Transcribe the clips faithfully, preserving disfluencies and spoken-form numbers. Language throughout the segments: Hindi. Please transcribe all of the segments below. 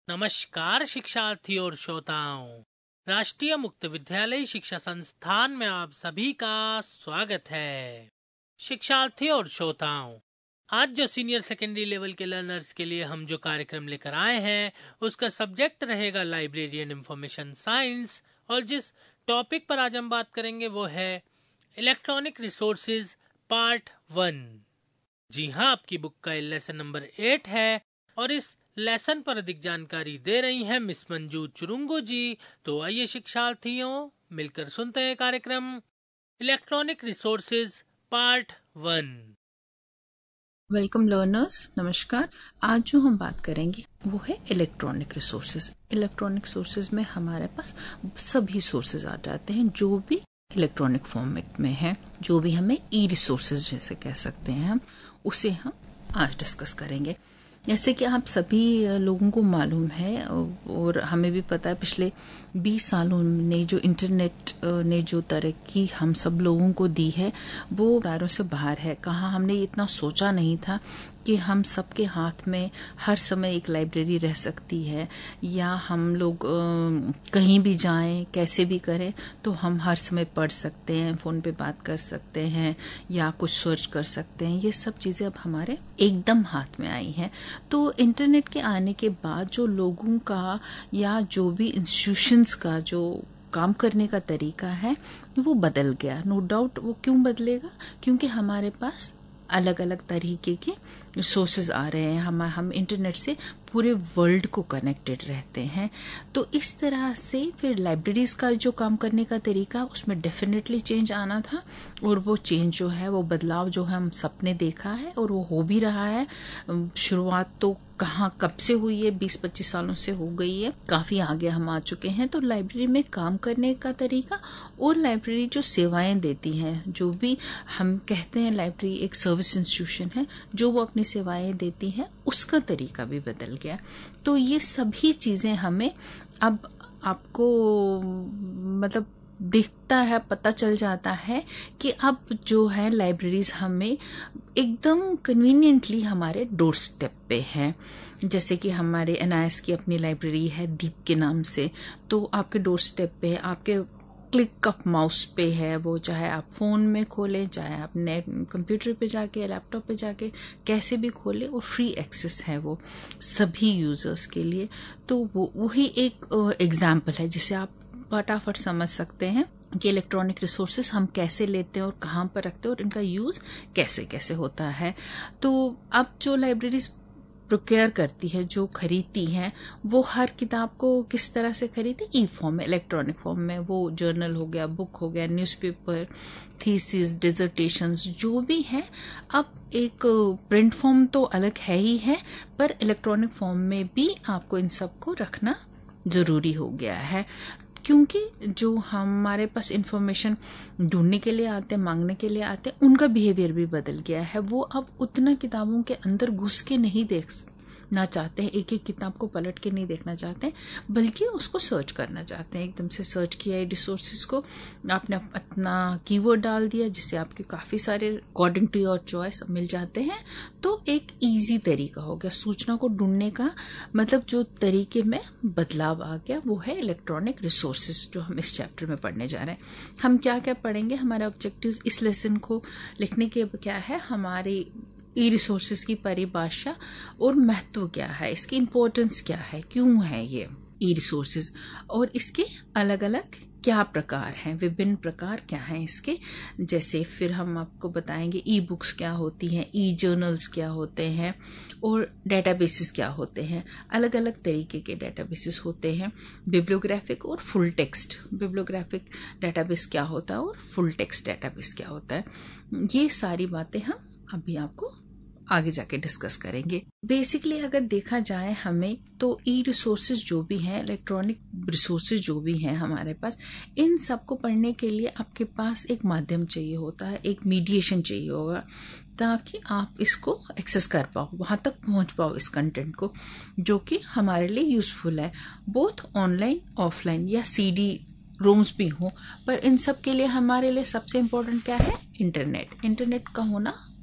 नमस्कार शिक्षार्थियों और श्रोताओं, राष्ट्रीय मुक्त विद्यालय शिक्षा संस्थान में आप सभी का स्वागत है। शिक्षार्थियों और श्रोताओं, आज जो सीनियर सेकेंडरी लेवल के लर्नर्स के लिए हम जो कार्यक्रम लेकर आए हैं उसका सब्जेक्ट रहेगा लाइब्रेरी एंड इंफॉर्मेशन साइंस, और जिस टॉपिक पर आज हम बात करेंगे वो है इलेक्ट्रॉनिक रिसोर्सेज पार्ट वन। जी हाँ, आपकी बुक का लेसन नंबर एट है और इस लेसन पर अधिक जानकारी दे रही हैं मिस मंजू चुरुंगो जी। तो आइए शिक्षार्थियों, मिलकर सुनते हैं कार्यक्रम electronic resources part one. Welcome learners, नमस्कार। आज जो हम बात करेंगे वो है इलेक्ट्रॉनिक रिसोर्सेज। इलेक्ट्रॉनिक रिसोर्सेज में हमारे पास सभी सोर्सेज आ जाते हैं जो भी इलेक्ट्रॉनिक फॉर्मेट में है, जो भी हमें ई रिसोर्सेज जैसे कह सकते हैं हम, उसे हम आज डिस्कस करेंगे। जैसे कि आप सभी लोगों को मालूम है और हमें भी पता है, पिछले बीस सालों ने जो इंटरनेट ने जो तरक्की हम सब लोगों को दी है वो दायरों से बाहर है। कहाँ हमने इतना सोचा नहीं था कि हम सबके हाथ में हर समय एक लाइब्रेरी रह सकती है, या हम लोग कहीं भी जाएं, कैसे भी करें तो हम हर समय पढ़ सकते हैं, फ़ोन पे बात कर सकते हैं या कुछ सर्च कर सकते हैं। ये सब चीज़ें अब हमारे एकदम हाथ में आई हैं। तो इंटरनेट के आने के बाद जो लोगों का या जो भी इंस्टीट्यूशंस का जो काम करने का तरीका है वो बदल गया। नो डाउट वो क्यों बदलेगा, क्योंकि हमारे पास अलग अलग तरीके के रिसोर्सेज आ रहे हैं। हम हम इंटरनेट से पूरे वर्ल्ड को कनेक्टेड रहते हैं। तो इस तरह से फिर लाइब्रेरीज का जो काम करने का तरीका, उसमें डेफिनेटली चेंज आना था, और वो चेंज जो है, वो बदलाव जो है हम सबने देखा है और वो हो भी रहा है। शुरुआत तो कहाँ कब से हुई है, बीस पच्चीस सालों से हो गई है, काफी आगे हम आ चुके हैं। तो लाइब्रेरी में काम करने का तरीका और लाइब्रेरी जो सेवाएं देती हैं, जो भी हम कहते हैं लाइब्रेरी एक सर्विस इंस्टीट्यूशन है जो वो अपनी सेवाएं देती है, उसका तरीका भी बदल गया। तो ये सभी चीजें हमें अब आपको मतलब दिखता है, पता चल जाता है कि अब जो है लाइब्रेरीज हमें एकदम कन्वीनियंटली हमारे डोर स्टेप पे है। जैसे कि हमारे एन आई एस की अपनी लाइब्रेरी है दीप के नाम से, तो आपके डोर स्टेप पे है, आपके क्लिक ऑफ माउस पे है वो, चाहे आप फोन में खोलें, चाहे आप नेट कंप्यूटर पे जाके, लैपटॉप पे जाके कैसे भी खोलें, और फ्री एक्सेस है वो सभी यूजर्स के लिए। तो वो वही एक एग्जाम्पल है जिसे आप फटाफट समझ सकते हैं कि इलेक्ट्रॉनिक रिसोर्सेज हम कैसे लेते हैं और कहाँ पर रखते हैं और इनका यूज कैसे कैसे होता है। तो अब जो लाइब्रेरीज प्रोक्योर करती है, जो खरीदती हैं, वो हर किताब को किस तरह से खरीदे, ई फॉर्म में, इलेक्ट्रॉनिक फॉर्म में। वो जर्नल हो गया, बुक हो गया, न्यूज़पेपर, थीसिस, डिसर्टेशंस, जो भी है। अब एक प्रिंट फॉर्म तो अलग है ही है, पर इलेक्ट्रॉनिक फॉर्म में भी आपको इन सब को रखना जरूरी हो गया है, क्योंकि जो हमारे पास इंफॉर्मेशन ढूंढने के लिए आते हैं, मांगने के लिए आते हैं, उनका बिहेवियर भी बदल गया है। वो अब उतना किताबों के अंदर घुस के नहीं देख ना चाहते हैं, एक एक किताब को पलट के नहीं देखना चाहते हैं, बल्कि उसको सर्च करना चाहते हैं। एकदम से सर्च किया रिसोर्सेज को, आपने अपना कीवर्ड डाल दिया, जिससे आपके काफ़ी सारे अकॉर्डिंग टू योर चॉइस मिल जाते हैं। तो एक इजी तरीका हो गया सूचना को ढूंढने का। मतलब जो तरीके में बदलाव आ गया वो है इलेक्ट्रॉनिक रिसोर्सेज, जो हम इस चैप्टर में पढ़ने जा रहे हैं। हम क्या क्या पढ़ेंगे, हमारा ऑब्जेक्टिव इस लेसन को लिखने के क्या है, हमारी ई रिसोर्सेज की परिभाषा और महत्व क्या है, इसकी इम्पोर्टेंस क्या है, क्यों है ये ई रिसोर्सेज, और इसके अलग अलग क्या प्रकार हैं, विभिन्न प्रकार क्या हैं इसके। जैसे फिर हम आपको बताएंगे ई बुक्स क्या होती हैं, ई जर्नल्स क्या होते हैं, और डेटाबेसेस क्या होते हैं। अलग अलग तरीके के डेटाबेसेस होते हैं, बिब्लियोग्राफिक और फुल टेक्स्ट। बिब्लियोग्राफिक डेटाबेस क्या होता है और फुल टेक्स्ट डेटाबेस क्या होता है, ये सारी बातें हम अभी आपको आगे जाके डिस्कस करेंगे। बेसिकली अगर देखा जाए हमें, तो ई रिसोर्सेज जो भी हैं, इलेक्ट्रॉनिक रिसोर्सेज जो भी हैं हमारे पास, इन सबको पढ़ने के लिए आपके पास एक माध्यम चाहिए होता है, एक मीडिएशन चाहिए होगा, ताकि आप इसको एक्सेस कर पाओ, वहां तक पहुंच पाओ इस कंटेंट को, जो कि हमारे लिए यूजफुल है, बोथ ऑनलाइन ऑफलाइन या सी डी रोम्स भी हो। पर इन सब के लिए हमारे लिए सबसे इम्पोर्टेंट क्या है, इंटरनेट। इंटरनेट का होना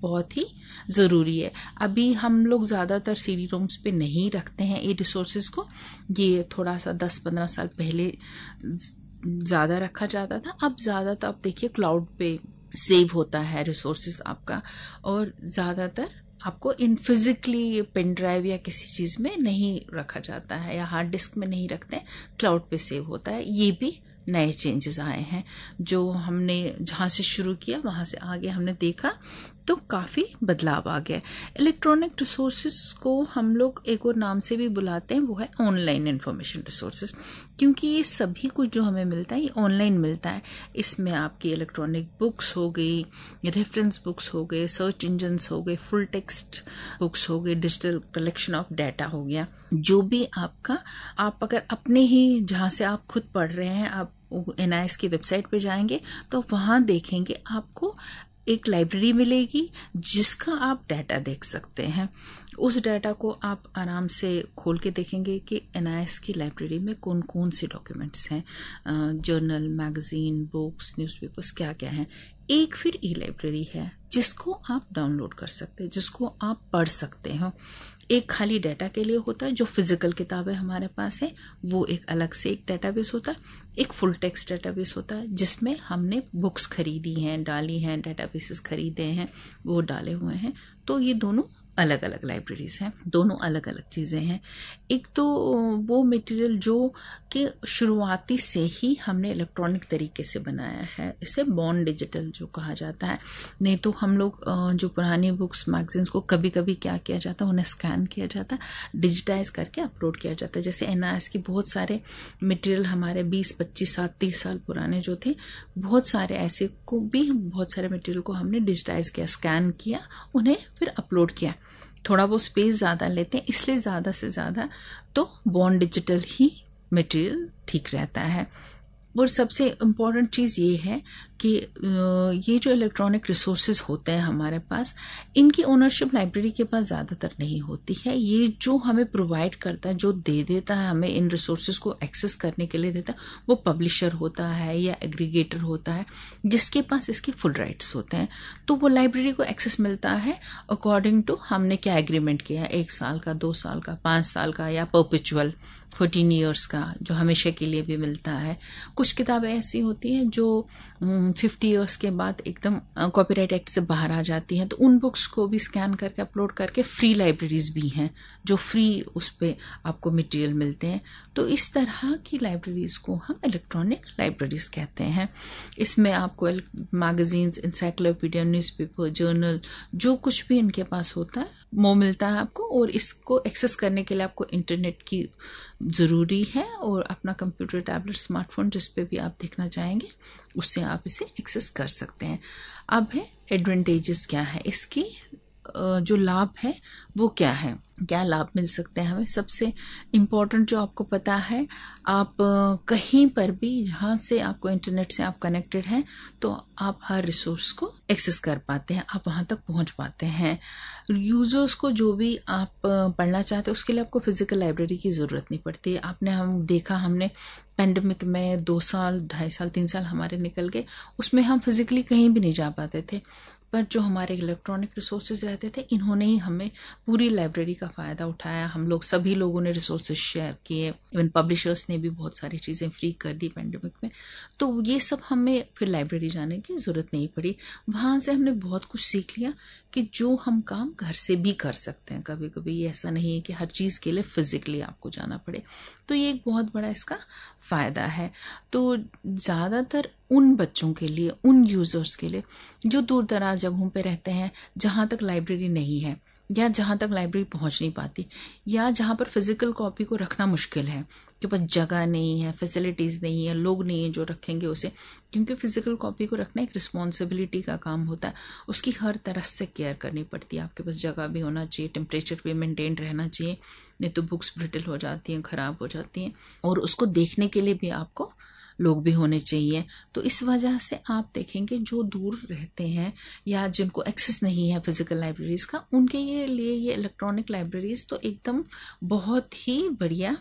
बहुत ही ज़रूरी है। अभी हम लोग ज़्यादातर सीडी रोम्स पे नहीं रखते हैं ये रिसोर्सेज को, ये थोड़ा सा दस पंद्रह साल पहले ज़्यादा रखा जाता था। अब ज़्यादातर आप देखिए क्लाउड पे सेव होता है रिसोर्सेज आपका, और ज़्यादातर आपको इन फिजिकली पेन ड्राइव या किसी चीज़ में नहीं रखा जाता है या हार्ड डिस्क में नहीं रखते हैं, क्लाउड पे सेव होता है। ये भी नए चेंजेस आए हैं जो हमने जहाँ से शुरू किया वहाँ से आगे हमने देखा तो काफ़ी बदलाव आ गया। इलेक्ट्रॉनिक रिसोर्सेज को हम लोग एक और नाम से भी बुलाते हैं, वो है ऑनलाइन इंफॉर्मेशन रिसोर्सेज, क्योंकि ये सभी कुछ जो हमें मिलता है ये ऑनलाइन मिलता है। इसमें आपकी इलेक्ट्रॉनिक बुक्स हो गई, रेफरेंस बुक्स हो गए, सर्च इंजन्स हो गए, फुल टेक्स्ट बुक्स हो गए, डिजिटल कलेक्शन ऑफ डाटा हो गया। जो भी आपका, आप अगर अपने ही जहाँ से आप खुद पढ़ रहे हैं, आप एन आई एस की वेबसाइट पे जाएंगे तो वहाँ देखेंगे आपको एक लाइब्रेरी मिलेगी जिसका आप डाटा देख सकते हैं। उस डाटा को आप आराम से खोल के देखेंगे कि एन आई एस की लाइब्रेरी में कौन कौन से डॉक्यूमेंट्स हैं, जर्नल, मैगजीन, बुक्स, न्यूज़पेपर्स, क्या क्या हैं। एक फिर ई लाइब्रेरी है जिसको आप डाउनलोड कर सकते हैं, जिसको आप पढ़ सकते हो। एक खाली डाटा के लिए होता है, जो फिजिकल किताबें हमारे पास है वो एक अलग से एक डाटाबेस होता है। एक फुल टेक्स्ट डाटाबेस होता है जिसमें हमने बुक्स खरीदी हैं, डाली हैं, डाटाबेसेस खरीदे हैं, वो डाले हुए हैं। तो ये दोनों अलग अलग लाइब्रेरीज हैं, दोनों अलग अलग चीज़ें हैं। एक तो वो मटेरियल जो कि शुरुआती से ही हमने इलेक्ट्रॉनिक तरीके से बनाया है, इसे बॉर्न डिजिटल जो कहा जाता है। नहीं तो हम लोग जो पुरानी बुक्स, मैगजीन्स को कभी कभी क्या किया जाता है, उन्हें स्कैन किया जाता है, डिजिटाइज करके अपलोड किया जाता है। जैसे एन आई एस की बहुत सारे मटेरियल हमारे बीस पच्चीस साल तीस साल पुराने जो थे, बहुत सारे ऐसे को भी, बहुत सारे मटेरियल को हमने डिजिटाइज किया, स्कैन किया, उन्हें फिर अपलोड किया। थोड़ा वो स्पेस ज़्यादा लेते हैं, इसलिए ज़्यादा से ज़्यादा तो बॉर्न डिजिटल ही मटेरियल ठीक रहता है। और सबसे इम्पॉर्टेंट चीज़ ये है कि ये जो इलेक्ट्रॉनिक रिसोर्सेज होते हैं हमारे पास, इनकी ओनरशिप लाइब्रेरी के पास ज़्यादातर नहीं होती है। ये जो हमें प्रोवाइड करता है, जो दे देता है हमें इन रिसोर्सेज को एक्सेस करने के लिए देता है, वो पब्लिशर होता है या एग्रीगेटर होता है जिसके पास इसके फुल राइट्स होते हैं। तो वो लाइब्रेरी को एक्सेस मिलता है अकॉर्डिंग टू हमने क्या एग्रीमेंट किया, एक साल का, दो साल का, पाँच साल का, या परपेचुअल फोर्टीन ईयर्स का, जो हमेशा के लिए भी मिलता है। कुछ किताबें ऐसी होती हैं जो फिफ्टी ईयर्स के बाद एकदम कॉपीराइट एक्ट से बाहर आ जाती हैं, तो उन बुक्स को भी स्कैन करके अपलोड करके फ्री लाइब्रेरीज भी हैं जो फ्री उस पर आपको मटेरियल मिलते हैं। तो इस तरह की लाइब्रेरीज को हम इलेक्ट्रॉनिक लाइब्रेरीज कहते हैं। इसमें आपको मैगजीन्स, इंसाइक्लोपीडिया, न्यूज़पेपर, जर्नल, जो कुछ भी इनके पास होता है वो मिलता है आपको। और इसको एक्सेस करने के लिए आपको इंटरनेट की ज़रूरी है, और अपना कंप्यूटर, टैबलेट, स्मार्टफोन जिस पे भी आप देखना चाहेंगे उससे आप इसे एक्सेस कर सकते हैं। अब है एडवांटेजेस क्या है इसकी, जो लाभ है वो क्या है, क्या लाभ मिल सकते हैं हमें। सबसे इम्पोर्टेंट जो आपको पता है, आप कहीं पर भी जहाँ से आपको इंटरनेट से आप कनेक्टेड हैं तो आप हर रिसोर्स को एक्सेस कर पाते हैं, आप वहाँ तक पहुँच पाते हैं। यूजर्स को जो भी आप पढ़ना चाहते हैं उसके लिए आपको फिजिकल लाइब्रेरी की ज़रूरत नहीं पड़ती। आपने हम देखा, हमने पेंडेमिक में दो साल ढाई साल तीन साल हमारे निकल गए, उसमें हम फिजिकली कहीं भी नहीं जा पाते थे, पर जो हमारे इलेक्ट्रॉनिक रिसोर्सेज रहते थे इन्होंने ही हमें पूरी लाइब्रेरी का फ़ायदा उठाया। हम लोग सभी लोगों ने रिसोर्सेज शेयर किए, इवन पब्लिशर्स ने भी बहुत सारी चीज़ें फ्री कर दी पेंडेमिक में। तो ये सब हमें फिर लाइब्रेरी जाने की ज़रूरत नहीं पड़ी। वहाँ से हमने बहुत कुछ सीख लिया कि जो हम काम घर से भी कर सकते हैं। कभी कभी ये ऐसा नहीं है कि हर चीज़ के लिए फिजिकली आपको जाना पड़े, तो ये एक बहुत बड़ा इसका फ़ायदा है। तो ज़्यादातर उन बच्चों के लिए, उन यूज़र्स के लिए जो दूर दराज जगहों पे रहते हैं, जहाँ तक लाइब्रेरी नहीं है या जहाँ तक लाइब्रेरी पहुँच नहीं पाती, या जहाँ पर फिजिकल कॉपी को रखना मुश्किल है, कि बस जगह नहीं है, फैसिलिटीज़ नहीं है, लोग नहीं है जो रखेंगे उसे, क्योंकि फिजिकल कॉपी को रखना एक रिस्पॉन्सिबिलिटी का काम होता है। उसकी हर तरह से केयर करनी पड़ती है। आपके पास जगह भी होना चाहिए, टेम्परेचर भी मेंटेन रहना चाहिए, नहीं तो बुक्स ब्रिटल हो जाती हैं, ख़राब हो जाती हैं, और उसको देखने के लिए भी आपको लोग भी होने चाहिए। तो इस वजह से आप देखेंगे जो दूर रहते हैं या जिनको एक्सेस नहीं है फिजिकल लाइब्रेरीज का, उनके लिए ये इलेक्ट्रॉनिक लाइब्रेरीज तो एकदम बहुत ही बढ़िया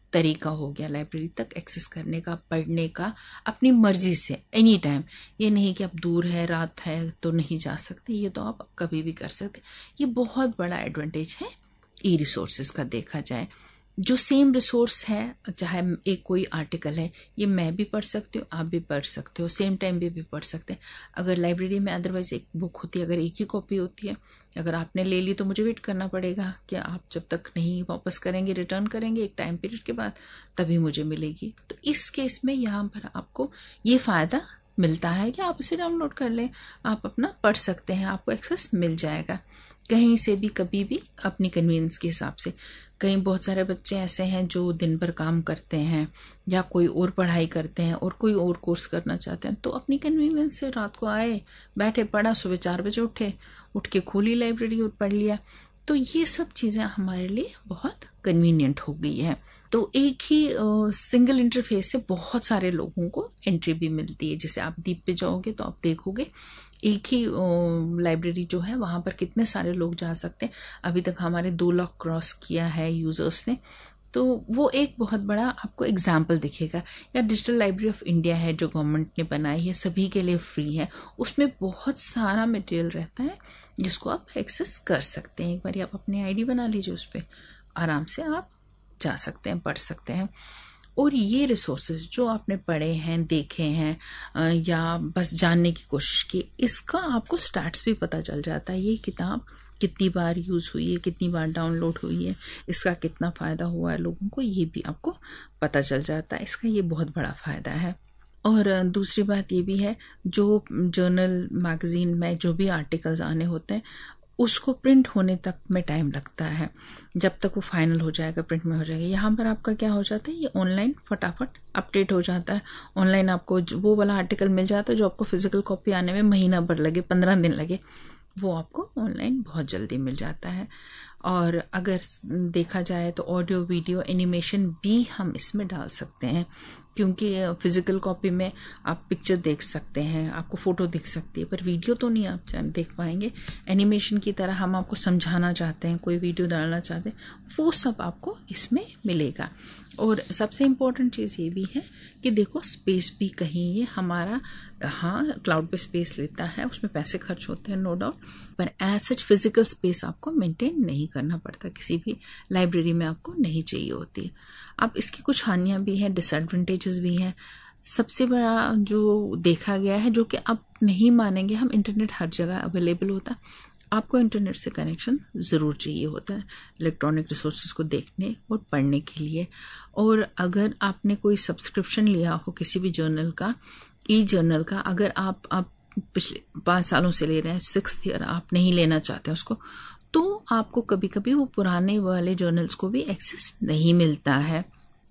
तरीका हो गया लाइब्रेरी तक एक्सेस करने का, पढ़ने का अपनी मर्जी से एनी टाइम। ये नहीं कि अब दूर है, रात है तो नहीं जा सकते, ये तो आप कभी भी कर सकते। ये बहुत बड़ा एडवांटेज है ई रिसोर्सेज का देखा जाए। जो सेम रिसोर्स है, चाहे एक कोई आर्टिकल है, ये मैं भी पढ़ सकती हूँ, आप भी पढ़ सकते हो, सेम टाइम भी भी पढ़ सकते हैं। अगर लाइब्रेरी में अदरवाइज एक बुक होती है, अगर एक ही कॉपी होती है, अगर आपने ले ली तो मुझे वेट करना पड़ेगा कि आप जब तक नहीं वापस करेंगे, रिटर्न करेंगे एक टाइम पीरियड के बाद, तभी मुझे मिलेगी। तो इस केस में यहाँ पर आपको ये फ़ायदा मिलता है कि आप उसे डाउनलोड कर लें, आप अपना पढ़ सकते हैं, आपको एक्सेस मिल जाएगा कहीं से भी, कभी भी, अपनी कन्वीनियंस के हिसाब से। कहीं बहुत सारे बच्चे ऐसे हैं जो दिन भर काम करते हैं या कोई और पढ़ाई करते हैं और कोई और कोर्स करना चाहते हैं, तो अपनी कन्वीनियंस से रात को आए, बैठे, पढ़ा, सुबह चार बजे उठे, उठ के खोली लाइब्रेरी और पढ़ लिया। तो ये सब चीज़ें हमारे लिए बहुत कन्वीनियंट हो गई है। तो एक ही सिंगल इंटरफेस से बहुत सारे लोगों को एंट्री भी मिलती है। जैसे आप दीप पे जाओगे तो आप देखोगे एक ही लाइब्रेरी जो है वहाँ पर कितने सारे लोग जा सकते हैं। अभी तक हमारे दो लाख क्रॉस किया है यूजर्स ने, तो वो एक बहुत बड़ा आपको एग्जाम्पल दिखेगा। या डिजिटल लाइब्रेरी ऑफ इंडिया है जो गवर्नमेंट ने बनाई है, सभी के लिए फ्री है, उसमें बहुत सारा मटेरियल रहता है जिसको आप एक्सेस कर सकते हैं। एक बार आप अपनी आईडी बना लीजिए, उस पर आराम से आप जा सकते हैं, पढ़ सकते हैं। और ये रिसोर्सेज जो आपने पढ़े हैं, देखे हैं या बस जानने की कोशिश की, इसका आपको स्टैट्स भी पता चल जाता है। ये किताब कितनी बार यूज़ हुई है, कितनी बार डाउनलोड हुई है, इसका कितना फ़ायदा हुआ है लोगों को, ये भी आपको पता चल जाता है। इसका ये बहुत बड़ा फ़ायदा है। और दूसरी बात ये भी है, जो जर्नल मैगजीन में जो भी आर्टिकल्स आने होते हैं उसको प्रिंट होने तक में टाइम लगता है, जब तक वो फाइनल हो जाएगा, प्रिंट में हो जाएगा। यहाँ पर आपका क्या हो जाता है, ये ऑनलाइन फटाफट अपडेट हो जाता है। ऑनलाइन आपको वो वाला आर्टिकल मिल जाता है जो आपको फिजिकल कॉपी आने में महीना भर लगे, पंद्रह दिन लगे, वो आपको ऑनलाइन बहुत जल्दी मिल जाता है। और अगर देखा जाए तो ऑडियो, वीडियो, एनिमेशन भी हम इसमें डाल सकते हैं, क्योंकि फिजिकल कॉपी में आप पिक्चर देख सकते हैं, आपको फोटो दिख सकती है, पर वीडियो तो नहीं आप देख पाएंगे। एनिमेशन की तरह हम आपको समझाना चाहते हैं, कोई वीडियो डालना चाहते हैं, वो सब आपको इसमें मिलेगा। और सबसे इम्पोर्टेंट चीज़ ये भी है कि देखो स्पेस भी कहीं ये हमारा, हाँ क्लाउड पे स्पेस लेता है, उसमें पैसे खर्च होते हैं नो डाउट, पर एज सच फिजिकल स्पेस आपको मेंटेन नहीं करना पड़ता, किसी भी लाइब्रेरी में आपको नहीं चाहिए होती है। अब इसकी कुछ हानियां भी हैं, डिसएडवांटेजेस भी हैं। सबसे बड़ा जो देखा गया है, जो कि आप नहीं मानेंगे, हम इंटरनेट हर जगह अवेलेबल होता है, आपको इंटरनेट से कनेक्शन ज़रूर चाहिए होता है इलेक्ट्रॉनिक रिसोर्सेज को देखने और पढ़ने के लिए। और अगर आपने कोई सब्सक्रिप्शन लिया हो किसी भी जर्नल का, ई जर्नल का, अगर आप आप पिछले पाँच सालों से ले रहे हैं, सिक्स्थ ईयर आप नहीं लेना चाहते उसको, तो आपको कभी कभी वो पुराने वाले जर्नल्स को भी एक्सेस नहीं मिलता है,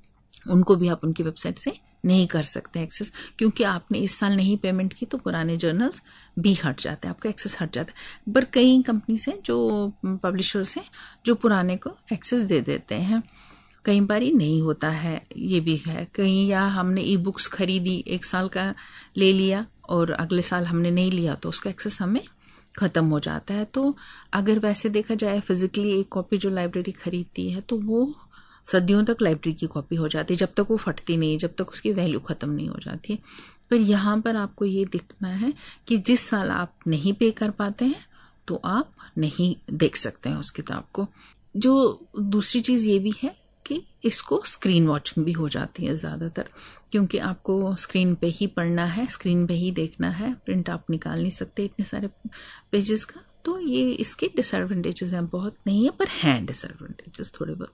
उनको भी आप उनकी वेबसाइट से नहीं कर सकते एक्सेस, क्योंकि आपने इस साल नहीं पेमेंट की तो पुराने जर्नल्स भी हट जाते हैं, आपका एक्सेस हट जाता है। पर कई कंपनीज हैं जो पब्लिशर्स हैं जो पुराने को एक्सेस दे देते हैं, कई बार ही नहीं होता है, ये भी है कहीं। या हमने ई बुक्स खरीदी, एक साल का ले लिया और अगले साल हमने नहीं लिया तो उसका एक्सेस हमें ख़त्म हो जाता है। तो अगर वैसे देखा जाए फिजिकली एक कॉपी जो लाइब्रेरी खरीदती है तो वो सदियों तक लाइब्रेरी की कॉपी हो जाती है, जब तक वो फटती नहीं, जब तक उसकी वैल्यू ख़त्म नहीं हो जाती है। पर यहाँ पर आपको ये दिखना है कि जिस साल आप नहीं पे कर पाते हैं तो आप नहीं देख सकते हैं उस किताब को। जो दूसरी चीज़ ये भी है कि इसको स्क्रीन वॉचिंग भी हो जाती है ज़्यादातर, क्योंकि आपको स्क्रीन पे ही पढ़ना है, स्क्रीन पे ही देखना है, प्रिंट आप निकाल नहीं सकते इतने सारे पेजेस का। तो ये इसके डिसएडवांटेजेस हैं, बहुत नहीं है पर हैं डिसएडवांटेजेस थोड़े बहुत।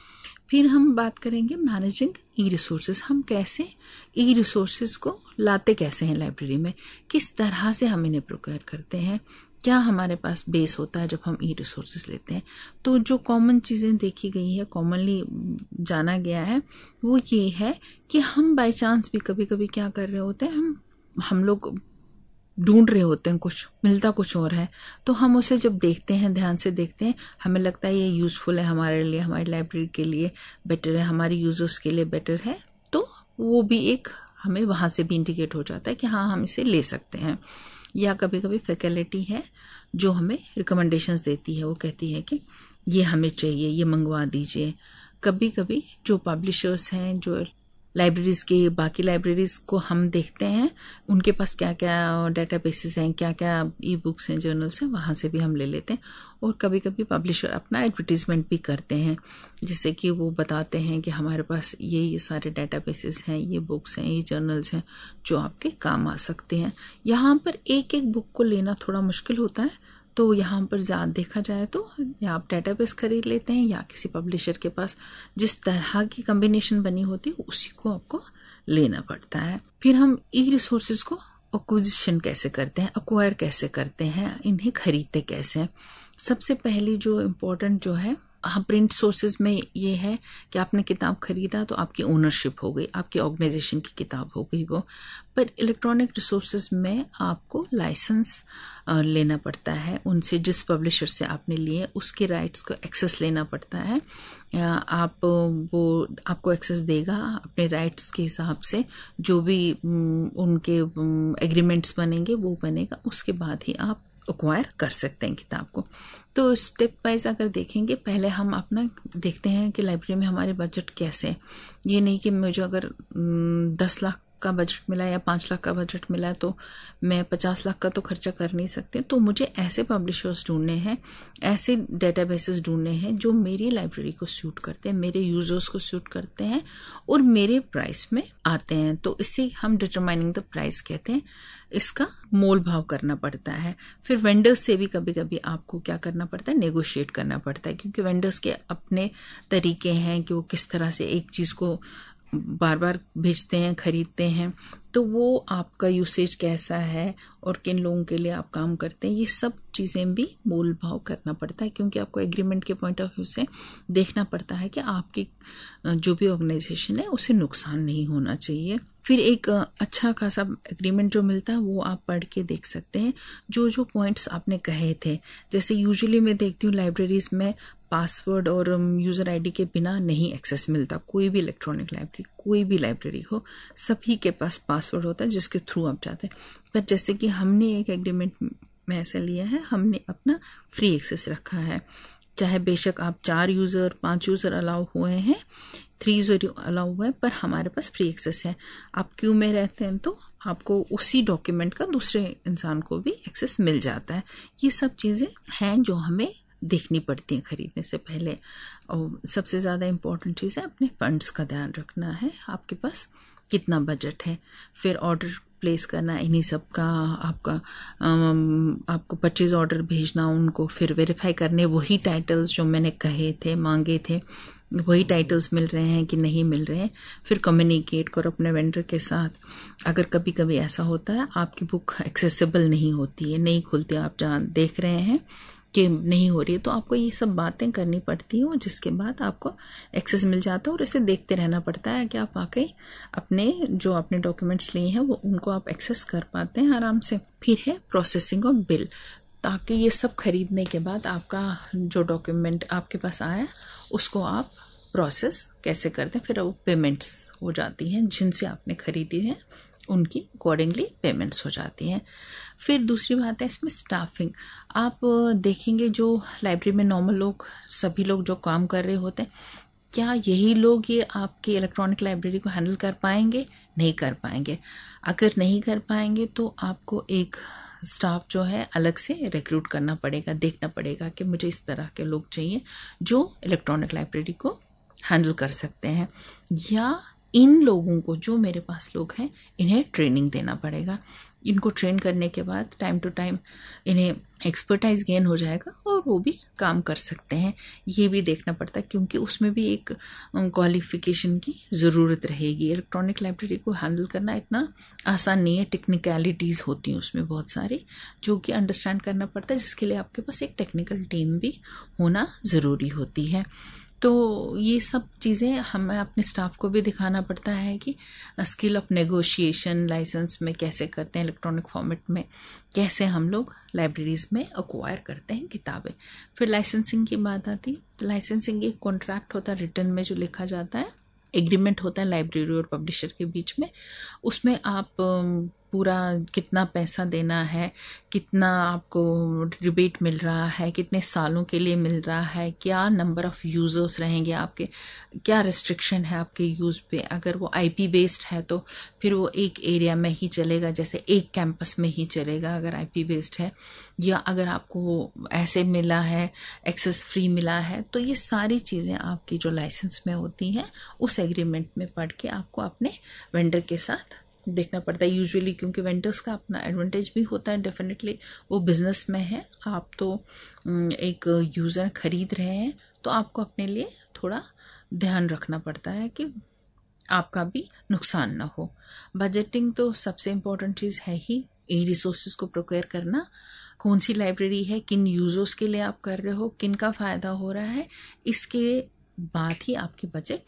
फिर हम बात करेंगे मैनेजिंग ई रिसोर्सेज। हम कैसे ई रिसोर्सेज को लाते कैसे हैं लाइब्रेरी में, किस तरह से हम इन्हें प्रोक्योर करते हैं, क्या हमारे पास बेस होता है जब हम ई रिसोर्सेज लेते हैं। तो जो कॉमन चीज़ें देखी गई है, कॉमनली जाना गया है, वो ये है कि हम बाय चांस भी कभी कभी क्या कर रहे होते हैं, हम हम लोग ढूंढ रहे होते हैं, कुछ मिलता कुछ और है, तो हम उसे जब देखते हैं, ध्यान से देखते हैं, हमें लगता है ये यूज़फुल है हमारे लिए, हमारी लाइब्रेरी के लिए बेटर है, हमारी यूजर्स के लिए बेटर है, तो वो भी एक हमें वहाँ से भी इंडिकेट हो जाता है कि हाँ हम इसे ले सकते हैं। या कभी कभी फैकल्टी है जो हमें रिकमेंडेशंस देती है, वो कहती है कि ये हमें चाहिए, ये मंगवा दीजिए, कभी कभी जो पब्लिशर्स हैं, जो लाइब्रेरीज के बाकी लाइब्रेरीज को हम देखते हैं, उनके पास क्या क्या डेटाबेसेस हैं, क्या क्या ई बुक्स हैं, जर्नल्स हैं, वहाँ से भी हम ले लेते हैं। और कभी कभी पब्लिशर अपना एडवर्टीजमेंट भी करते हैं, जिससे कि वो बताते हैं कि हमारे पास ये ये सारे डेटाबेसेस हैं, ये बुक्स हैं, ये जर्नल्स हैं जो आपके काम आ सकते हैं। यहाँ पर एक एक बुक को लेना थोड़ा मुश्किल होता है, तो यहाँ पर ज़्यादा देखा जाए तो या आप डेटाबेस खरीद लेते हैं या किसी पब्लिशर के पास जिस तरह की कॉम्बिनेशन बनी होती है उसी को आपको लेना पड़ता है। फिर हम ई रिसोर्सेज को एक्विजिशन कैसे करते हैं, अक्वायर कैसे करते हैं, इन्हें खरीदते कैसे हैं। सबसे पहली जो इम्पोर्टेंट जो है, हाँ, प्रिंट सोर्सेज में ये है कि आपने किताब खरीदा तो आपकी ओनरशिप हो गई, आपकी ऑर्गेनाइजेशन की किताब हो गई वो। पर इलेक्ट्रॉनिक रिसोर्सेज में आपको लाइसेंस लेना पड़ता है उनसे, जिस पब्लिशर से आपने लिए उसके राइट्स को एक्सेस लेना पड़ता है। आप वो आपको एक्सेस देगा अपने राइट्स के हिसाब से, जो भी उनके एग्रीमेंट्स बनेंगे वो बनेगा, उसके बाद ही आप एक्वायर कर सकते हैं किताब को। तो स्टेप वाइज अगर देखेंगे, पहले हम अपना देखते हैं कि लाइब्रेरी में हमारे बजट कैसे है। ये नहीं कि मुझे अगर दस लाख का बजट मिला या पाँच लाख का बजट मिला तो मैं पचास लाख का तो खर्चा कर नहीं सकते। तो मुझे ऐसे पब्लिशर्स ढूंढने हैं, ऐसे डेटाबेसेस ढूंढने हैं जो मेरी लाइब्रेरी को सूट करते हैं, मेरे यूजर्स को सूट करते हैं और मेरे प्राइस में आते हैं। तो इससे हम डिटरमाइनिंग द प्राइस कहते हैं, इसका मोल भाव करना पड़ता है। फिर वेंडर्स से भी कभी कभी आपको क्या करना पड़ता है, नेगोशिएट करना पड़ता है, क्योंकि वेंडर्स के अपने तरीके हैं कि वो किस तरह से एक चीज़ को बार बार भेजते हैं, खरीदते हैं। तो वो आपका यूसेज कैसा है और किन लोगों के लिए आप काम करते हैं, ये सब चीज़ें भी मोल भाव करना पड़ता है, क्योंकि आपको एग्रीमेंट के पॉइंट ऑफ व्यू से देखना पड़ता है कि आपकी जो भी ऑर्गेनाइजेशन है उसे नुकसान नहीं होना चाहिए। फिर एक अच्छा खासा एग्रीमेंट जो मिलता है वो आप पढ़ के देख सकते हैं, जो जो पॉइंट्स आपने कहे थे। जैसे यूजुअली मैं देखती हूँ लाइब्रेरीज में पासवर्ड और यूज़र आईडी के बिना नहीं एक्सेस मिलता। कोई भी इलेक्ट्रॉनिक लाइब्रेरी, कोई भी लाइब्रेरी हो, सभी के पास पासवर्ड होता है जिसके थ्रू आप जाते हैं। पर जैसे कि हमने एक एग्रीमेंट में ऐसा लिया है, हमने अपना फ्री एक्सेस रखा है, चाहे बेशक आप चार यूज़र पांच यूज़र अलाउ हुए हैं, थ्री यूज़र अलाउ हुआ है, पर हमारे पास फ्री एक्सेस है। आप क्यू में रहते हैं तो आपको उसी डॉक्यूमेंट का दूसरे इंसान को भी एक्सेस मिल जाता है। ये सब चीज़ें हैं जो हमें देखनी पड़ती हैं खरीदने से पहले। और सबसे ज़्यादा इम्पोर्टेंट चीज़ है अपने फंड्स का ध्यान रखना है, आपके पास कितना बजट है। फिर ऑर्डर प्लेस करना, इन्हीं सब का आपका आम, आपको परचेज ऑर्डर भेजना उनको, फिर वेरीफाई करने वही टाइटल्स जो मैंने कहे थे, मांगे थे, वही टाइटल्स मिल रहे हैं कि नहीं मिल रहे हैं। फिर कम्युनिकेट करो अपने वेंडर के साथ। अगर कभी कभी ऐसा होता है आपकी बुक एक्सेसिबल नहीं होती है, नहीं खुलती, आप जहाँ देख रहे हैं कि नहीं हो रही है, तो आपको ये सब बातें करनी पड़ती हैं, जिसके बाद आपको एक्सेस मिल जाता है। और इसे देखते रहना पड़ता है कि आप वाकई अपने जो आपने डॉक्यूमेंट्स लिए हैं वो उनको आप एक्सेस कर पाते हैं आराम से। फिर है प्रोसेसिंग ऑफ बिल, ताकि ये सब खरीदने के बाद आपका जो डॉक्यूमेंट आपके पास आया उसको आप प्रोसेस कैसे करते हैं। फिर वो पेमेंट्स हो जाती हैं, जिनसे आपने खरीदी है उनकी अकॉर्डिंगली पेमेंट्स हो जाती हैं। फिर दूसरी बात है इसमें स्टाफिंग। आप देखेंगे जो लाइब्रेरी में नॉर्मल लोग, सभी लोग जो काम कर रहे होते हैं, क्या यही लोग ये आपकी इलेक्ट्रॉनिक लाइब्रेरी को हैंडल कर पाएंगे? नहीं कर पाएंगे। अगर नहीं कर पाएंगे तो आपको एक स्टाफ जो है अलग से रिक्रूट करना पड़ेगा, देखना पड़ेगा कि मुझे इस तरह के लोग चाहिए जो इलेक्ट्रॉनिक लाइब्रेरी को हैंडल कर सकते हैं, या इन लोगों को जो मेरे पास लोग हैं इन्हें ट्रेनिंग देना पड़ेगा। इनको ट्रेन करने के बाद टाइम टू टाइम इन्हें एक्सपर्टाइज गेन हो जाएगा और वो भी काम कर सकते हैं। ये भी देखना पड़ता है, क्योंकि उसमें भी एक क्वालिफिकेशन की ज़रूरत रहेगी। इलेक्ट्रॉनिक लाइब्रेरी को हैंडल करना इतना आसान नहीं है, टेक्निकलिटीज़ होती हैं उसमें बहुत सारी, जो कि अंडरस्टैंड करना पड़ता है, जिसके लिए आपके पास एक टेक्निकल टीम भी होना ज़रूरी होती है। तो ये सब चीज़ें हमें अपने स्टाफ को भी दिखाना पड़ता है कि स्किल ऑफ नेगोशिएशन लाइसेंस में कैसे करते हैं, इलेक्ट्रॉनिक फॉर्मेट में कैसे हम लोग लाइब्रेरीज में एक्वायर करते हैं किताबें। फिर लाइसेंसिंग की बात आती है, तो लाइसेंसिंग एक कॉन्ट्रैक्ट होता है रिटर्न में जो लिखा जाता है, एग्रीमेंट होता है लाइब्रेरी और पब्लिशर के बीच में। उसमें आप पूरा कितना पैसा देना है, कितना आपको रिबेट मिल रहा है, कितने सालों के लिए मिल रहा है, क्या नंबर ऑफ़ यूज़र्स रहेंगे आपके, क्या रिस्ट्रिक्शन है आपके यूज़ पे। अगर वो आईपी बेस्ड है तो फिर वो एक एरिया में ही चलेगा, जैसे एक कैंपस में ही चलेगा अगर आईपी बेस्ड है। या अगर आपको ऐसे मिला है, एक्सेस फ्री मिला है, तो ये सारी चीज़ें आपकी जो लाइसेंस में होती हैं उस एग्रीमेंट में पढ़ के आपको अपने वेंडर के साथ देखना पड़ता है यूजुअली, क्योंकि वेंडर्स का अपना एडवांटेज भी होता है। डेफिनेटली वो बिजनेस में है, आप तो एक यूज़र खरीद रहे हैं, तो आपको अपने लिए थोड़ा ध्यान रखना पड़ता है कि आपका भी नुकसान ना हो। बजटिंग तो सबसे इम्पोर्टेंट चीज़ है ही, ई रिसोर्सेज को प्रोक्योर करना, कौन सी लाइब्रेरी है, किन यूजर्स के लिए आप कर रहे हो, किन का फ़ायदा हो रहा है, इसके बाद ही आपकी बजट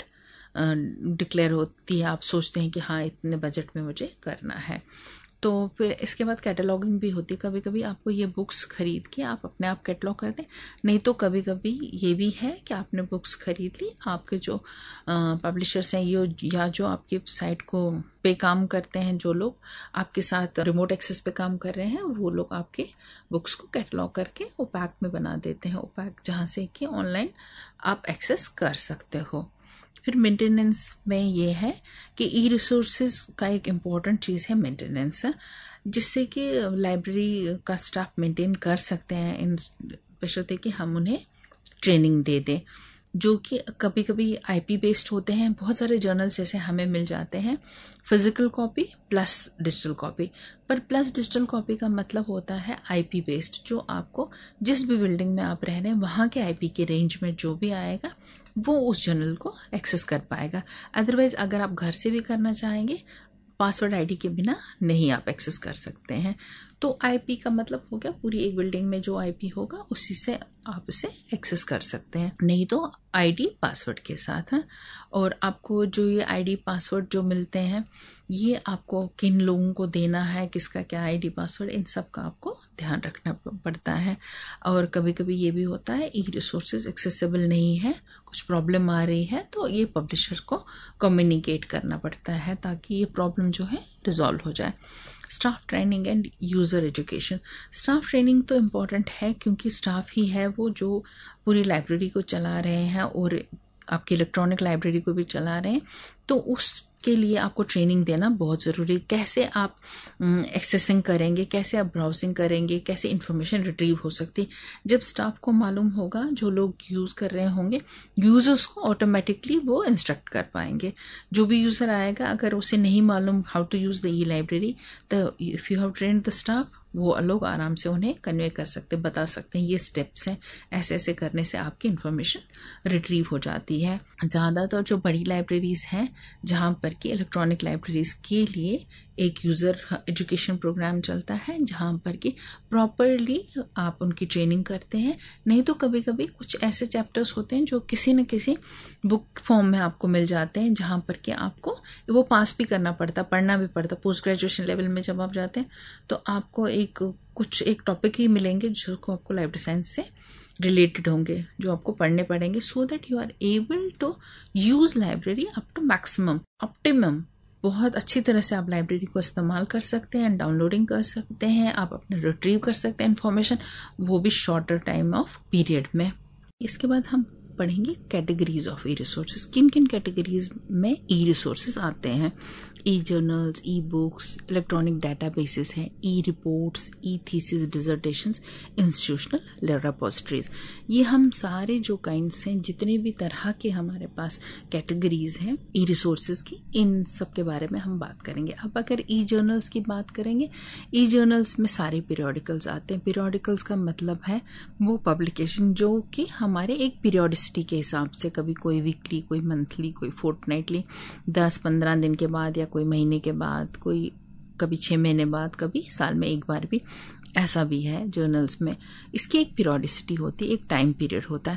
डिक्लेयर होती है। आप सोचते हैं कि हाँ इतने बजट में मुझे करना है। तो फिर इसके बाद कैटलॉगिंग भी होती है। कभी कभी आपको ये बुक्स खरीद के आप अपने आप कैटलॉग कर दें, नहीं तो कभी कभी ये भी है कि आपने बुक्स खरीद ली, आपके जो पब्लिशर्स हैं यो या जो आपकी साइट को पे काम करते हैं, जो लोग आपके साथ रिमोट एक्सेस पे काम कर रहे हैं, वो लोग आपके बुक्स को कैटलॉग करके ओपैक में बना देते हैं, ओपैक जहाँ से कि ऑनलाइन आप एक्सेस कर सकते हो। फिर मेंटेनेंस में ये है कि ई रिसोर्सेज का एक इम्पॉर्टेंट चीज़ है मेंटेनेंस, जिससे कि लाइब्रेरी का स्टाफ मेंटेन कर सकते हैं, इन बशर्ते कि हम उन्हें ट्रेनिंग दे दें, जो कि कभी कभी आईपी बेस्ड होते हैं। बहुत सारे जर्नल्स जैसे हमें मिल जाते हैं physical copy plus digital copy, पर प्लस डिजिटल कॉपी का मतलब होता है आईपी बेस्ड, जो आपको जिस भी बिल्डिंग में आप रह रहे हैं वहाँ के आईपी के रेंज में जो भी आएगा वो उस जर्नल को एक्सेस कर पाएगा। अदरवाइज अगर आप घर से भी करना चाहेंगे, पासवर्ड आईडी के बिना नहीं आप एक्सेस कर सकते हैं। तो आईपी का मतलब हो गया पूरी एक बिल्डिंग में जो आईपी होगा उसी से आप इसे एक्सेस कर सकते हैं, नहीं तो आईडी पासवर्ड के साथ है। और आपको जो ये आईडी पासवर्ड जो मिलते हैं, ये आपको किन लोगों को देना है, किसका क्या आईडी पासवर्ड, इन सब का आपको ध्यान रखना पड़ता है। और कभी कभी ये भी होता है ई रिसोर्सेज एक्सेसिबल नहीं है, कुछ प्रॉब्लम आ रही है, तो ये पब्लिशर को कम्युनिकेट करना पड़ता है ताकि ये प्रॉब्लम जो है रिजॉल्व हो जाए। Staff training and user education. Staff training तो इम्पॉर्टेंट है, क्योंकि स्टाफ ही है वो जो पूरी लाइब्रेरी को चला रहे हैं और आपकी इलेक्ट्रॉनिक लाइब्रेरी को भी चला रहे हैं, तो उसके लिए आपको ट्रेनिंग देना बहुत ज़रूरी है। कैसे आप एक्सेसिंग करेंगे, कैसे आप ब्राउजिंग करेंगे, कैसे इंफॉर्मेशन रिट्रीव हो सकती है। जब स्टाफ को मालूम होगा, जो लोग यूज़ कर रहे होंगे, यूज़र्स को ऑटोमेटिकली वो इंस्ट्रक्ट कर पाएंगे। जो भी यूज़र आएगा, अगर उसे नहीं मालूम how to use the e library, तो if you have trained the staff, वो लोग आराम से उन्हें कन्वे कर सकते, बता सकते हैं ये स्टेप्स हैं, ऐसे ऐसे करने से आपकी इन्फॉर्मेशन रिट्रीव हो जाती है। ज़्यादातर जो बड़ी लाइब्रेरीज़ हैं, जहाँ पर कि इलेक्ट्रॉनिक लाइब्रेरीज़ के लिए एक यूज़र एजुकेशन प्रोग्राम चलता है, जहाँ पर कि प्रॉपरली आप उनकी ट्रेनिंग करते हैं। नहीं तो कभी कभी कुछ ऐसे चैप्टर्स होते हैं जो किसी न किसी बुक फॉर्म में आपको मिल जाते हैं, जहाँ पर कि आपको वो पास भी करना पड़ता, पढ़ना भी पड़ता। पोस्ट ग्रेजुएशन लेवल में जब आप जाते हैं तो आपको एक कुछ एक टॉपिक ही मिलेंगे जो आपको लाइब्रेरी साइंस से रिलेटेड होंगे, जो आपको पढ़ने पड़ेंगे, so that you are able to use library up to maximum optimum. बहुत अच्छी तरह से आप लाइब्रेरी को इस्तेमाल कर सकते हैं, डाउनलोडिंग कर सकते हैं, आप अपने रिट्रीव कर सकते हैं इन्फॉर्मेशन, वो भी शॉर्टर टाइम ऑफ पीरियड में। इसके बाद हम पढ़ेंगे कैटेगरीज ऑफ ई रिसोर्सेज। किन किन कैटेगरीज में ई रिसोर्सेज आते हैं। E journals, e books, electronic databases हैं, e reports, e thesis, dissertations, institutional repositories. ये हम सारे जो काइंड्स हैं, जितने भी तरह के हमारे पास कैटेगरीज हैं ई रिसोर्सेज की, इन सब के बारे में हम बात करेंगे। अब अगर ई जर्नल्स की बात करेंगे, ई जर्नल्स में सारे पीरियोडिकल्स आते हैं। पीरियोडिकल्स का मतलब है वो पब्लिकेशन जो कि हमारे एक पीरियोडिसिटी के हिसाब से, कभी कोई वीकली, कोई मंथली, कोई फोर्टनाइटली, दस पंद्रह दिन के बाद, या कोई महीने के बाद, कोई कभी छः महीने बाद, कभी साल में एक बार भी, ऐसा भी है जर्नल्स में। इसकी एक पीरियोडिसिटी होती है, एक टाइम पीरियड होता है।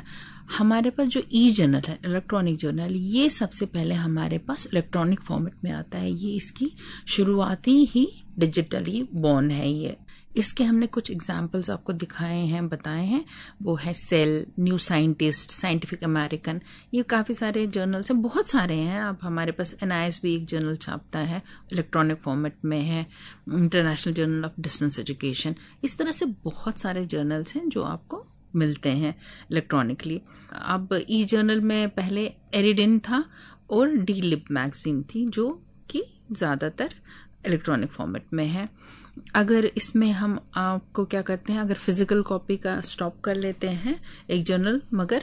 हमारे पास जो ई जर्नल है, इलेक्ट्रॉनिक जर्नल, ये सबसे पहले हमारे पास इलेक्ट्रॉनिक फॉर्मेट में आता है। ये इसकी शुरुआती ही डिजिटली बॉर्न है। ये इसके हमने कुछ एग्जाम्पल्स आपको दिखाए हैं, बताए हैं। वो है Cell, New Scientist, Scientific American, ये काफ़ी सारे जर्नल्स हैं, बहुत सारे हैं। अब हमारे पास एन आई एस भी एक जर्नल छापता है, इलेक्ट्रॉनिक फॉर्मेट में है, international journal of distance education. इस तरह से बहुत सारे जर्नल्स हैं जो आपको मिलते हैं इलेक्ट्रॉनिकली। अब ई जर्नल में पहले एरिडिन था और डी लिब मैगजीन थी, जो कि ज़्यादातर इलेक्ट्रॉनिक फॉर्मेट में है। अगर इसमें हम आपको क्या करते हैं, अगर फिजिकल कॉपी का स्टॉप कर लेते हैं एक जर्नल, मगर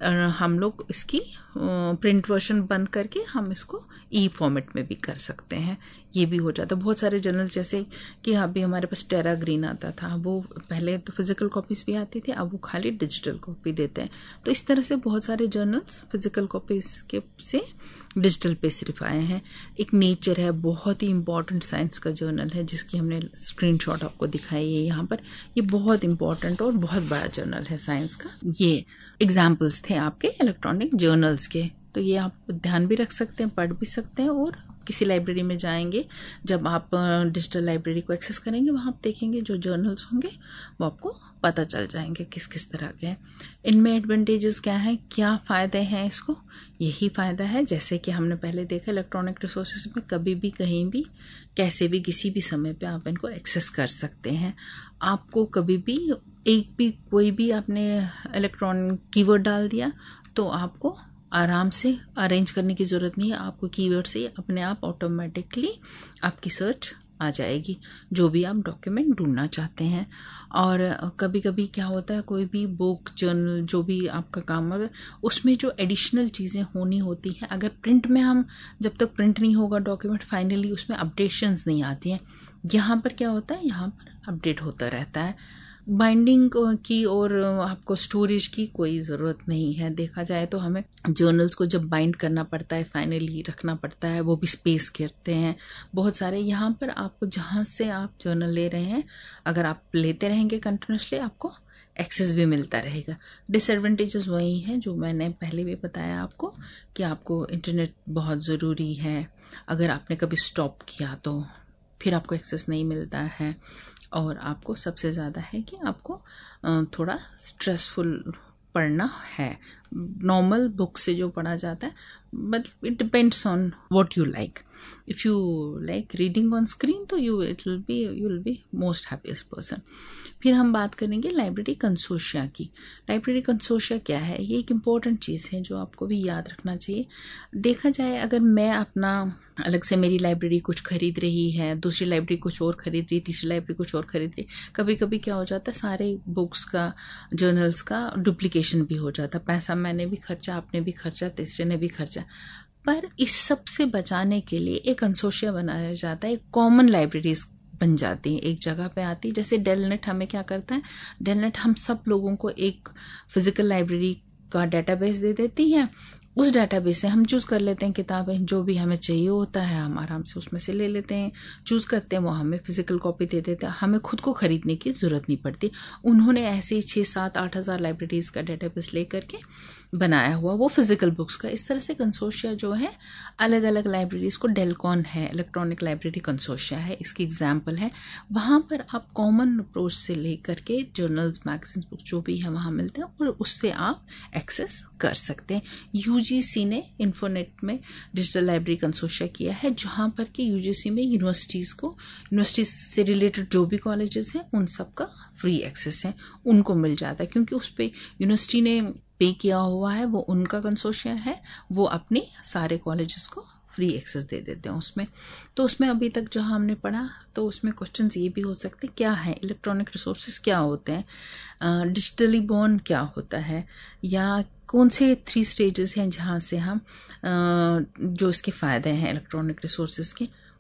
हम लोग इसकी प्रिंट वर्जन बंद करके हम इसको ई फॉर्मेट में भी कर सकते हैं, ये भी हो जाता है। बहुत सारे जर्नल जैसे कि अभी हमारे पास टेरा ग्रीन आता था, वो पहले तो फिजिकल कॉपीज भी आती थी, अब वो खाली डिजिटल कॉपी देते हैं। तो इस तरह से बहुत सारे जर्नल्स फिजिकल कॉपीज के से डिजिटल पे सिर्फ आए हैं। एक नेचर है, बहुत ही इंपॉर्टेंट साइंस का जर्नल है, जिसकी हमने स्क्रीनशॉट आपको दिखाई है यहाँ पर। ये बहुत इंपॉर्टेंट और बहुत बड़ा जर्नल है साइंस का। ये एग्जाम्पल्स थे आपके इलेक्ट्रॉनिक जर्नल्स के, तो ये आप ध्यान भी रख सकते हैं, पढ़ भी सकते हैं। और किसी लाइब्रेरी में जाएंगे, जब आप डिजिटल लाइब्रेरी को एक्सेस करेंगे, वहाँ आप देखेंगे जो जर्नल्स होंगे वो आपको पता चल जाएंगे किस किस तरह के हैं। इनमें एडवांटेजेस क्या है, क्या फ़ायदे हैं इसको? यही फ़ायदा है, जैसे कि हमने पहले देखा, इलेक्ट्रॉनिक रिसोर्सेज में कभी भी कहीं भी कैसे भी किसी भी समय पे आप इनको एक्सेस कर सकते हैं। आपको कभी भी एक भी कोई भी आपने इलेक्ट्रॉनिक कीवर्ड डाल दिया तो आपको आराम से अरेंज करने की ज़रूरत नहीं है। आपको कीवर्ड से अपने आप ऑटोमेटिकली आपकी सर्च आ जाएगी, जो भी आप डॉक्यूमेंट ढूंढना चाहते हैं। और कभी कभी क्या होता है, कोई भी बुक, जर्नल, जो भी आपका काम है, उसमें जो एडिशनल चीज़ें होनी होती हैं, अगर प्रिंट में हम, जब तक प्रिंट नहीं होगा डॉक्यूमेंट फाइनली, उसमें अपडेशंस नहीं आती हैं। यहाँ पर क्या होता है, यहाँ पर अपडेट होता रहता है। बाइंडिंग की और आपको स्टोरेज की कोई ज़रूरत नहीं है। देखा जाए तो हमें जर्नल्स को जब बाइंड करना पड़ता है, फाइनली रखना पड़ता है, वो भी स्पेस करते हैं बहुत सारे। यहाँ पर आपको जहाँ से आप जर्नल ले रहे हैं, अगर आप लेते रहेंगे कंटिन्यूसली, आपको एक्सेस भी मिलता रहेगा। डिसएडवांटेजेस वही हैं जो मैंने पहले भी बताया आपको, कि आपको इंटरनेट बहुत ज़रूरी है। अगर आपने कभी स्टॉप किया तो फिर आपको एक्सेस नहीं मिलता है। और आपको सबसे ज़्यादा है कि आपको थोड़ा स्ट्रेसफुल पढ़ना है। नॉर्मल बुक से जो पढ़ा जाता है, but it depends on what you like. If you like reading on screen, तो you it will be you will be most happiest person. फिर हम बात करेंगे लाइब्रेरी कंसोर्शिया की। लाइब्रेरी कंसोर्शिया क्या है? ये एक इम्पॉर्टेंट चीज़ है जो आपको भी याद रखना चाहिए। देखा जाए, अगर मैं अपना अलग से मेरी लाइब्रेरी कुछ खरीद रही है, दूसरी लाइब्रेरी कुछ और खरीद रही, तीसरी लाइब्रेरी कुछ और खरीद रही, कभी कभी क्या हो जाता है, सारे बुक्स का, जर्नल्स का डुप्लीकेशन भी हो जाता है। पैसा मैंने भी खर्चा, आपने भी खर्चा, तीसरे ने भी खर्चा। पर इस सब से बचाने के लिए एक कंसोर्शिया बनाया जाता है, कॉमन लाइब्रेरीज बन जाती है, एक जगह पे आती है। जैसे डेलनेट हमें क्या करता है, डेलनेट हम सब लोगों को एक फिजिकल लाइब्रेरी का डेटाबेस दे देती है। उस डेटाबेस से हम चूज़ कर लेते हैं किताबें, जो भी हमें चाहिए होता है हम आराम से उसमें से ले लेते हैं, चूज़ करते हैं, वो हमें फिजिकल कॉपी दे देते हैं, हमें खुद को खरीदने की ज़रूरत नहीं पड़ती। उन्होंने ऐसे ही छः सात आठ हज़ार लाइब्रेरीज़ का डेटाबेस ले करके बनाया हुआ, वो फिजिकल बुक्स का। इस तरह से कंसोर्शिया जो है, अलग अलग लाइब्रेरीज को, डेलकॉन है, इलेक्ट्रॉनिक लाइब्रेरी कंसोर्शिया है, इसकी एग्जाम्पल है। वहाँ पर आप कॉमन अप्रोच से ले करके जर्नल्स, मैगजीन्स, बुक्स जो भी है वहाँ मिलते हैं, और उससे आप एक्सेस कर सकते हैं। यूजीसी ने इन्फोनेट में डिजिटल लाइब्रेरी कंसोर्शिया किया है, जहाँ पर कि यूजीसी में यूनिवर्सिटीज़ को, यूनिवर्सिटीज से रिलेटेड जो भी कॉलेजेस हैं, उन सब का फ्री एक्सेस है, उनको मिल जाता है, क्योंकि उस पर यूनिवर्सिटी ने पे किया हुआ है, वो उनका कंसोर्शिया है, वो अपने सारे कॉलेजेस को फ्री एक्सेस दे देते हैं उसमें। तो उसमें अभी तक जो हमने पढ़ा, तो उसमें क्वेश्चंस ये भी हो सकते हैं, क्या है इलेक्ट्रॉनिक रिसोर्सेज, क्या होते हैं, डिजिटली बॉर्न क्या होता है, या कौन से थ्री स्टेजेस हैं जहाँ से हम आ, जो इसके फ़ायदे हैं इलेक्ट्रॉनिक रिसोर्सेज के,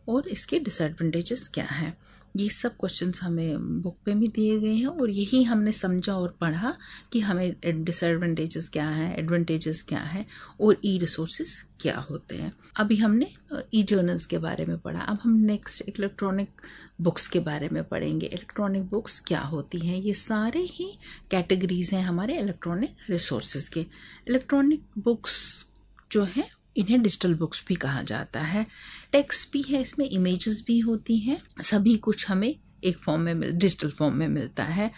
और इसके डिसएडवांटेजेस क्या हैं। ये सब क्वेश्चंस हमें बुक पे भी दिए गए हैं और यही हमने समझा और पढ़ा कि हमें डिसएडवांटेजेस क्या हैं, एडवांटेजेस क्या हैं और ई रिसोर्सेज क्या होते हैं। अभी हमने ई जर्नल्स के बारे में पढ़ा, अब हम नेक्स्ट इलेक्ट्रॉनिक बुक्स के बारे में पढ़ेंगे। इलेक्ट्रॉनिक बुक्स क्या होती हैं, ये सारे ही कैटेगरीज हैं हमारे इलेक्ट्रॉनिक रिसोर्सेज के। इलेक्ट्रॉनिक बुक्स जो हैं इन्हें डिजिटल बुक्स भी कहा जाता है। टेक्स्ट भी है, इसमें इमेजेस भी होती हैं, सभी कुछ हमें एक फॉर्म में डिजिटल फॉर्म में मिलता है।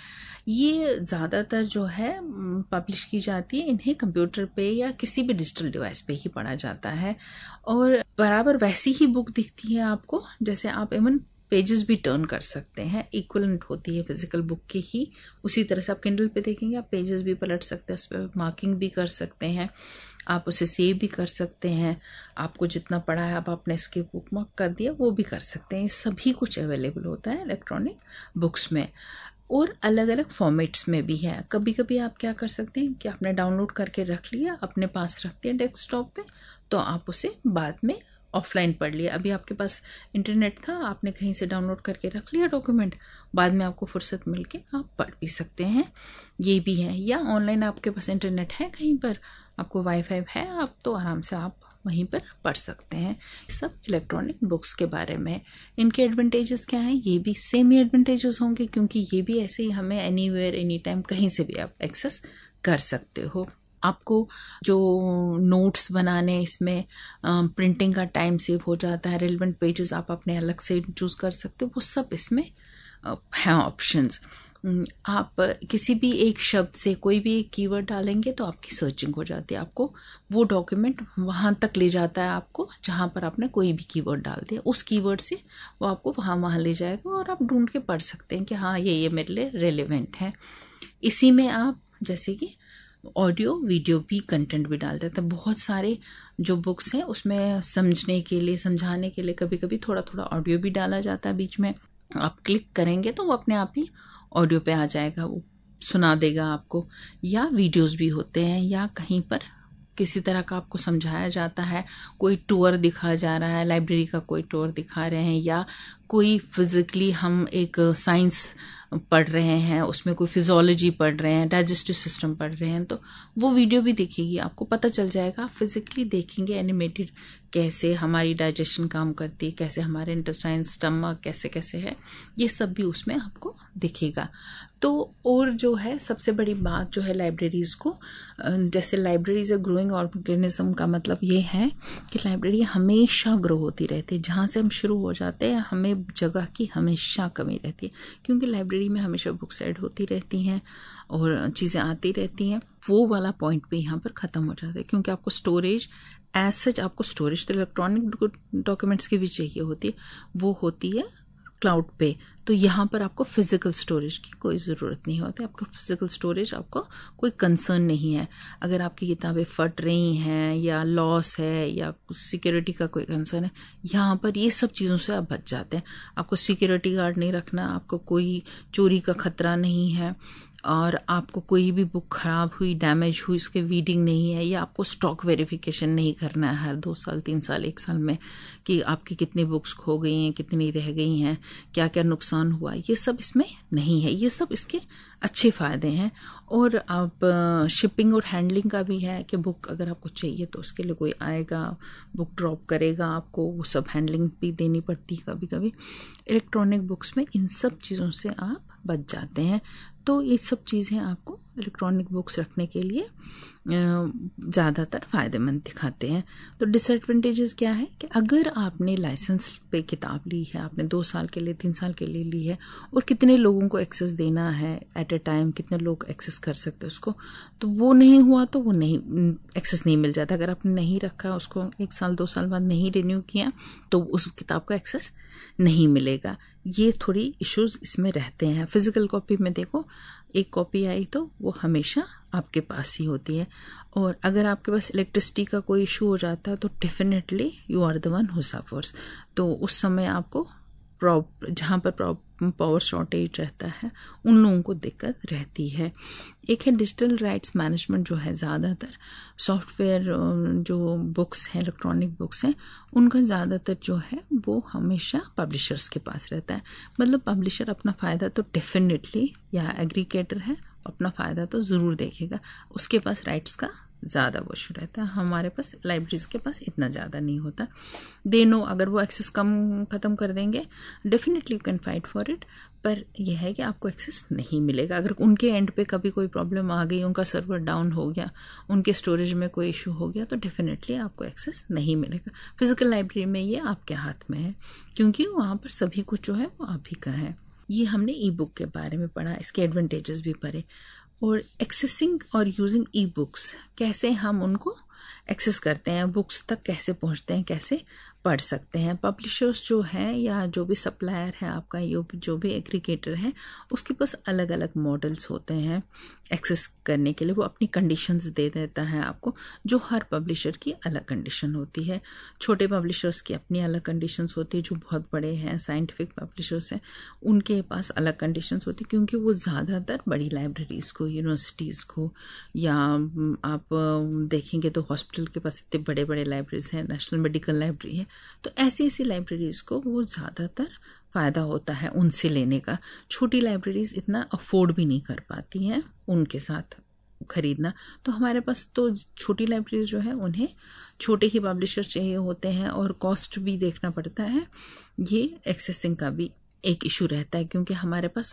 ये ज़्यादातर जो है पब्लिश की जाती है, इन्हें कंप्यूटर पे या किसी भी डिजिटल डिवाइस पे ही पढ़ा जाता है और बराबर वैसी ही बुक दिखती है आपको जैसे आप इवन पेजेस भी टर्न कर सकते हैं, इक्वलेंट होती है फिजिकल बुक की ही। उसी तरह से आप किंडल पे देखेंगे, आप पेजेस भी पलट सकते हैं, उस पर मार्किंग भी कर सकते हैं, आप उसे सेव भी कर सकते हैं। आपको जितना पढ़ा है आप आपने इसके बुक मार्क कर दिया वो भी कर सकते हैं। सभी कुछ अवेलेबल होता है इलेक्ट्रॉनिक बुक्स में और अलग अलग फॉर्मेट्स में भी है। कभी कभी आप क्या कर सकते हैं कि आपने डाउनलोड करके रख लिया, अपने पास रख दिया डेस्कटॉप पे, तो आप उसे बाद में ऑफलाइन पढ़ लिया। अभी आपके पास इंटरनेट था, आपने कहीं से डाउनलोड करके रख लिया डॉक्यूमेंट, बाद में आपको फुर्सत मिलके आप पढ़ भी सकते हैं, ये भी है। या ऑनलाइन आपके पास इंटरनेट है, कहीं पर आपको वाईफाई है, आप तो आराम से आप वहीं पर पढ़ सकते हैं। सब इलेक्ट्रॉनिक बुक्स के बारे में। इनके एडवांटेजेस क्या हैं, ये भी सेम ही एडवांटेजेस होंगे क्योंकि ये भी ऐसे ही हमें एनीवेयर एनी टाइम कहीं से भी आप एक्सेस कर सकते हो। आपको जो नोट्स बनाने इसमें प्रिंटिंग का टाइम सेव हो जाता है, रेलेवेंट पेजेस आप अपने अलग से चूज कर सकते हो, वो सब इसमें हैं ऑप्शंस। आप किसी भी एक शब्द से कोई भी एक कीवर्ड डालेंगे तो आपकी सर्चिंग हो जाती है, आपको वो डॉक्यूमेंट वहां तक ले जाता है आपको जहां पर आपने कोई भी कीवर्ड डाल दिया, उस कीवर्ड से वो आपको वहां वहां ले जाएगा और आप ढूंढ के पढ़ सकते हैं कि हाँ ये ये मेरे लिए रेलेवेंट है। इसी में आप जैसे कि ऑडियो वीडियो भी कंटेंट भी डाल देता है। बहुत सारे जो बुक्स हैं उसमें समझने के लिए समझाने के लिए कभी कभी थोड़ा थोड़ा ऑडियो भी डाला जाता है बीच में। आप क्लिक करेंगे तो वो अपने आप ही ऑडियो पे आ जाएगा, वो सुना देगा आपको। या वीडियोस भी होते हैं, या कहीं पर किसी तरह का आपको समझाया जाता है, कोई टूर दिखाया जा रहा है, लाइब्रेरी का कोई टूर दिखा रहे हैं, या कोई फिजिकली हम एक साइंस पढ़ रहे हैं, उसमें कोई फिजियोलॉजी पढ़ रहे हैं, डाइजेस्टिव सिस्टम पढ़ रहे हैं, तो वो वीडियो भी दिखेगी, आपको पता चल जाएगा। आप फिजिकली देखेंगे एनिमेटेड कैसे हमारी डाइजेशन काम करती है, कैसे हमारे इंटेस्टाइन स्टमक कैसे कैसे है, ये सब भी उसमें आपको दिखेगा। तो और जो है सबसे बड़ी बात जो है लाइब्रेरीज को, जैसे लाइब्रेरीज ए ग्रोइंग ऑर्गेनिज्म का मतलब ये है कि लाइब्रेरी हमेशा ग्रो होती रहती है। जहाँ से हम शुरू हो जाते हैं हमें जगह की हमेशा कमी रहती है, क्योंकि लाइब्रेरी में हमेशा बुक्स ऐड होती रहती हैं और चीज़ें आती रहती हैं। वो वाला पॉइंट भी यहाँ पर ख़त्म हो जाता है, क्योंकि आपको स्टोरेज एज सच, आपको स्टोरेज तो इलेक्ट्रॉनिक डॉक्यूमेंट्स की भी चाहिए होती है, वो होती है क्लाउड पे। तो यहाँ पर आपको फिजिकल स्टोरेज की कोई ज़रूरत नहीं होती, आपको फिजिकल स्टोरेज आपको कोई कंसर्न नहीं है। अगर आपकी किताबें फट रही हैं या लॉस है या सिक्योरिटी का कोई कंसर्न है, यहाँ पर ये सब चीज़ों से आप बच जाते हैं। आपको सिक्योरिटी गार्ड नहीं रखना, आपको कोई चोरी का खतरा नहीं है, और आपको कोई भी बुक खराब हुई, डैमेज हुई, इसके वीडिंग नहीं है, या आपको स्टॉक वेरिफिकेशन नहीं करना है हर दो साल तीन साल एक साल में कि आपकी कितनी बुक्स खो गई हैं, कितनी रह गई हैं, क्या क्या नुकसान हुआ, ये सब इसमें नहीं है। ये सब इसके अच्छे फ़ायदे हैं। और आप शिपिंग और हैंडलिंग का भी है कि बुक अगर आपको चाहिए तो उसके लिए कोई आएगा, बुक ड्रॉप करेगा, आपको वो सब हैंडलिंग भी देनी पड़ती है कभी कभी। इलेक्ट्रॉनिक बुक्स में इन सब चीज़ों से आप बच जाते हैं। तो ये सब चीज़ें आपको इलेक्ट्रॉनिक बुक्स रखने के लिए ज़्यादातर फ़ायदेमंद दिखाते हैं। तो डिसएडवांटेजेस क्या है कि अगर आपने लाइसेंस पे किताब ली है, आपने दो साल के लिए तीन साल के लिए ली है, और कितने लोगों को एक्सेस देना है एट ए टाइम, कितने लोग एक्सेस कर सकते हैं उसको, तो वो नहीं हुआ तो वो नहीं एक्सेस नहीं मिल जाता। अगर आपने नहीं रखा उसको, एक साल दो साल बाद नहीं रिन्यू किया, तो उस किताब का एक्सेस नहीं मिलेगा। ये थोड़ी इश्यूज इसमें रहते हैं। फिजिकल कॉपी में देखो, एक कॉपी आई तो वो हमेशा आपके पास ही होती है, और अगर आपके पास इलेक्ट्रिसिटी का कोई इशू हो जाता है तो definitely you are the one who suffers. तो उस समय आपको जहाँ पर पावर शॉर्टेज रहता है उन लोगों को दिक्कत रहती है। एक है डिजिटल राइट्स मैनेजमेंट, जो है ज़्यादातर सॉफ्टवेयर जो बुक्स हैं, इलेक्ट्रॉनिक बुक्स हैं, उनका ज़्यादातर जो है वो हमेशा पब्लिशर्स के पास रहता है। मतलब पब्लिशर अपना फ़ायदा तो डेफिनेटली, या एग्रीगेटर है, अपना फ़ायदा तो ज़रूर देखेगा, उसके पास राइट्स का ज़्यादा वो इशू रहता है। हमारे पास लाइब्रेरीज के पास इतना ज़्यादा नहीं होता। दे नो अगर वो एक्सेस कम ख़त्म कर देंगे, definitely you can fight for it, पर यह है कि आपको एक्सेस नहीं मिलेगा। अगर उनके एंड पे कभी कोई प्रॉब्लम आ गई, उनका सर्वर डाउन हो गया, उनके स्टोरेज में कोई इशू हो गया, तो डेफिनेटली आपको एक्सेस नहीं मिलेगा। फिजिकल लाइब्रेरी में ये आपके हाथ में है, क्योंकि वहाँ पर सभी कुछ जो है वो आप ही का है। ये हमने ई बुक के बारे में पढ़ा, इसके एडवांटेजेस भी पढ़े, और एक्सेसिंग और यूजिंग ई बुक्स, कैसे हम उनको एक्सेस करते हैं, बुक्स तक कैसे पहुंचते हैं, कैसे पढ़ सकते हैं। पब्लिशर्स जो हैं या जो भी सप्लायर है आपका, यो जो भी एग्रीगेटर है, उसके पास अलग अलग मॉडल्स होते हैं एक्सेस करने के लिए। वो अपनी कंडीशंस दे देता है आपको, जो हर पब्लिशर की अलग कंडीशन होती है। छोटे पब्लिशर्स की अपनी अलग कंडीशंस होती है, जो बहुत बड़े हैं साइंटिफिक पब्लिशर्स हैं उनके पास अलग कंडीशंस होती है, क्योंकि वो ज़्यादातर बड़ी लाइब्रेरीज़ को, यूनिवर्सिटीज़ को, या आप देखेंगे तो हॉस्पिटल के पास इतने बड़े बड़े लाइब्रेरीज हैं, नेशनल मेडिकल लाइब्रेरी है, तो ऐसी ऐसी लाइब्रेरीज़ को वो ज़्यादातर फ़ायदा होता है उनसे लेने का। छोटी लाइब्रेरीज़ इतना अफोर्ड भी नहीं कर पाती हैं उनके साथ खरीदना। तो हमारे पास तो छोटी लाइब्रेरीज जो है उन्हें छोटे ही पब्लिशर चाहिए होते हैं, और कॉस्ट भी देखना पड़ता है। ये एक्सेसिंग का भी एक इशू रहता है, क्योंकि हमारे पास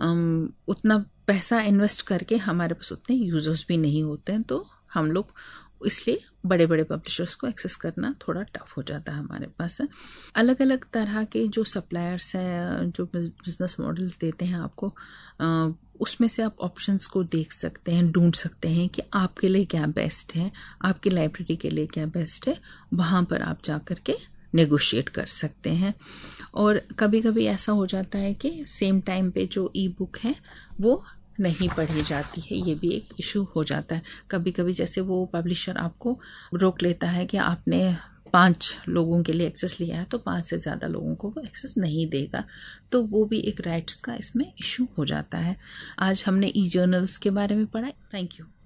उतना पैसा इन्वेस्ट करके हमारे पास उतने यूज़र्स भी नहीं होते हैं, तो हम लोग इसलिए बड़े बड़े पब्लिशर्स को एक्सेस करना थोड़ा टफ हो जाता है हमारे पास। अलग अलग तरह के जो सप्लायर्स हैं, जो बिजनेस मॉडल्स देते हैं आपको, उसमें से आप ऑप्शंस को देख सकते हैं, ढूंढ सकते हैं कि आपके लिए क्या बेस्ट है, आपकी लाइब्रेरी के लिए क्या बेस्ट है। वहाँ पर आप जा कर के नेगोशिएट कर सकते हैं। और कभी कभी ऐसा हो जाता है कि सेम टाइम पे जो ई बुक है वो नहीं पढ़ी जाती है, ये भी एक इशू हो जाता है। कभी कभी जैसे वो पब्लिशर आपको रोक लेता है कि आपने पांच लोगों के लिए एक्सेस लिया है, तो पांच से ज़्यादा लोगों को वो एक्सेस नहीं देगा, तो वो भी एक राइट्स का इसमें इशू हो जाता है। आज हमने ई जर्नल्स के बारे में पढ़ा। Thank you.